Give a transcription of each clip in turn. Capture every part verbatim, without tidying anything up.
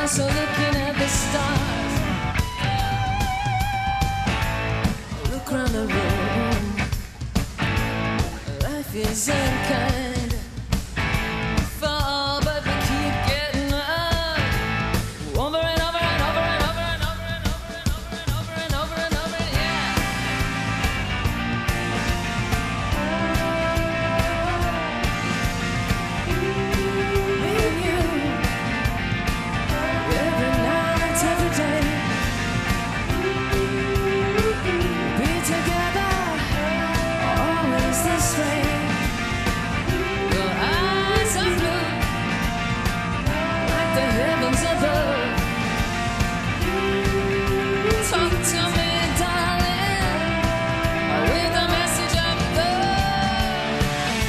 also looking at the stars. Look around the room. Life is unkind. Fall, but we keep getting up. Over and over and over and over and over and over and over and over and over and over, yeah. Me and you, every night, every day. Be together, always this way. Your eyes are blue, like the heavens above. Talk to me, darling, with a message of love.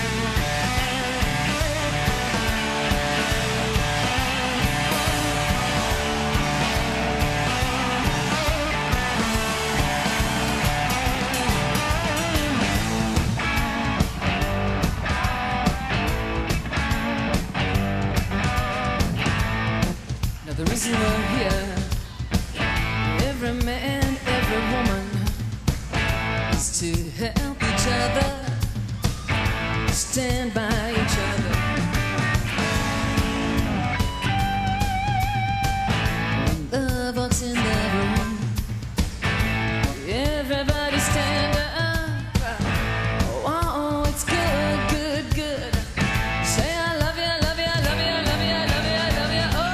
Now the reason we're here, every man, every woman, is to help each other, stand by each other. When love walks in the room, everybody stand up. Oh, it's good, good, good. Say I love you, I love you, I love you, I love you, I love you, I love you. Oh.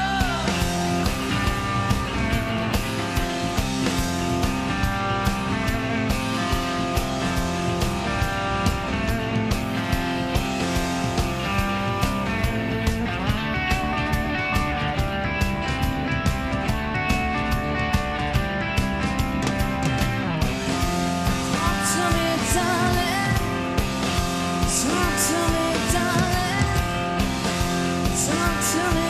Talk to me, darling. Talk to me, darling. Talk to me,